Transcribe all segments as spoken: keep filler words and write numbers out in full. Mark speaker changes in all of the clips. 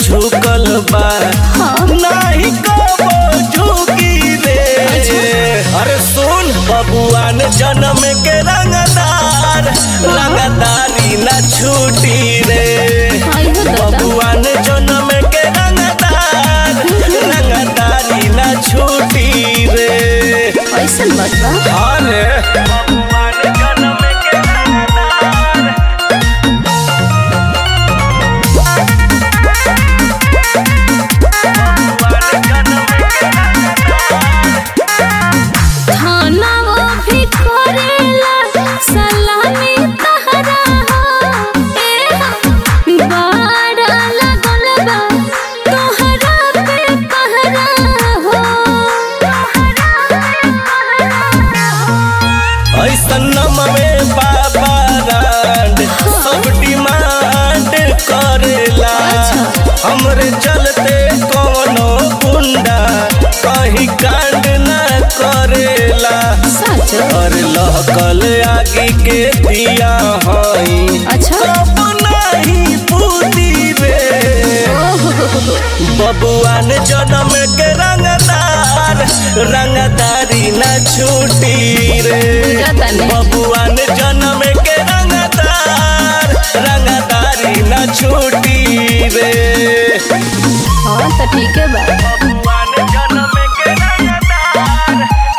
Speaker 1: झुकल बा नाही कबो झुकी रे। अरे सुन बबुआन जन्म के रंगदार रंगदारी ना छूटी रे। बबुआन जन्म के रंगदार रंगदारी ना छूटी रे।
Speaker 2: ऐसन बात बा।
Speaker 1: हाँ रे बबुआन जन्म के रंगदार
Speaker 2: थाना वो भी करेला सलामी तहरा हो ए बाड़ा लगल बा तोहरा पे पहरा हो
Speaker 1: ऐसन में बाबा रांड सब डिमांड करेला। हमरे चलते कोनो गुंडा कहीं कांड ना करेला। और लहकल आगे के दिया हई
Speaker 2: अच्छा
Speaker 1: कब नहीं पूती रे। बबुआन जन्म के रंगदार रंगदारी ना छूटी रे। बबुआन जन्म के रंगदार रंगदारी ना छूटी रे।
Speaker 2: हाँ तो ठीक है बा।
Speaker 1: बबुआन जन्म के रंगदार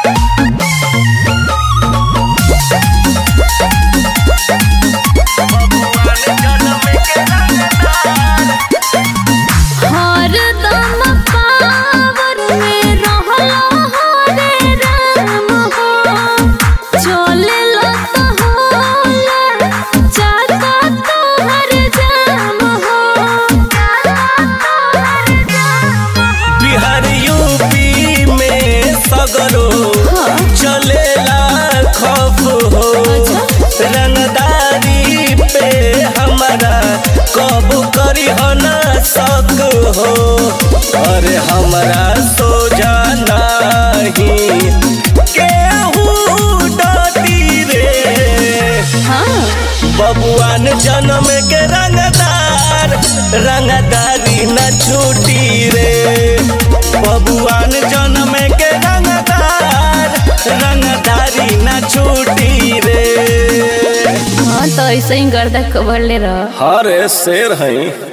Speaker 1: बबुआन जन्म के रंगदार
Speaker 2: हर दम पावर में रहला हरे राम हो चले लत होला जाता तोहर जाम हो
Speaker 1: बिहार यूपी में सगरो चलेला खौफ हो। रंगदारी पे हमारा कब करी हो ना शक हो। अरे हमारा सोझा नहीं केहू डटी रे। बबुआन जन्म के रंगदार रंगदारी न छूटी रे। बबुआन जन्म के रंगदार रंगदारी न छूटी रे।
Speaker 2: हाँ तो ऐसे ही गर्दा कबर ले रहा।
Speaker 1: हरे शेर हैं।